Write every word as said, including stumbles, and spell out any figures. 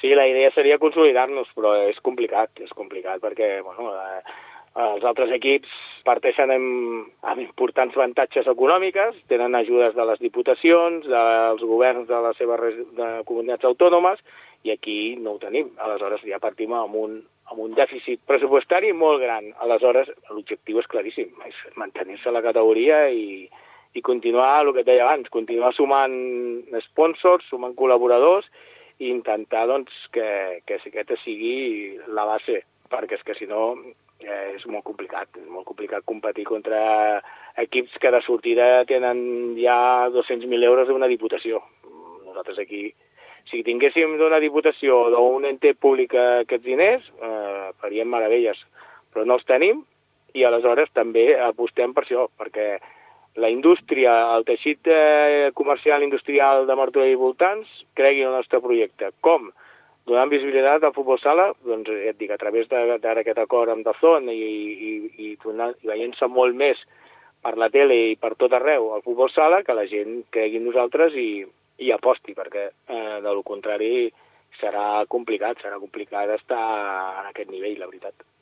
Sí, la idea seria consolidar-nos, però és complicat, és complicat perquè, bueno, eh, els altres equips parteixen amb, amb importants avantatges econòmiques, tenen ajudes de les diputacions, dels governs de les seves de comunitats autònomes, i aquí no ho tenim. Aleshores ja partim amb un, amb un dèficit pressupostari molt gran. Aleshores l'objectiu és claríssim, és mantenir-se a la categoria i, i continuar el que et deia abans, continuar sumant sponsors, sumant col·laboradors, i intentar doncs, que, que aquesta sigui la base, perquè és que si no eh, és molt complicat, és molt complicat competir contra equips que de sortida tenen ja dos-cents mil euros d'una diputació. Nosaltres aquí, si tinguéssim d'una diputació o d'un ente públic aquests diners, eh, faríem meravelles, però no els tenim i aleshores també apostem per això, perquè la indústria, el teixit eh, comercial industrial de Martorell i voltants cregui en el nostre projecte. Com? Donant visibilitat al futbol sala, doncs ja et dic, a través d'ara aquest acord amb Dazón i, i, i, i veient-se molt més per la tele i per tot arreu al futbol sala, que la gent cregui en nosaltres i, i aposti, perquè eh, de lo contrari serà complicat, serà complicat estar en aquest nivell, la veritat.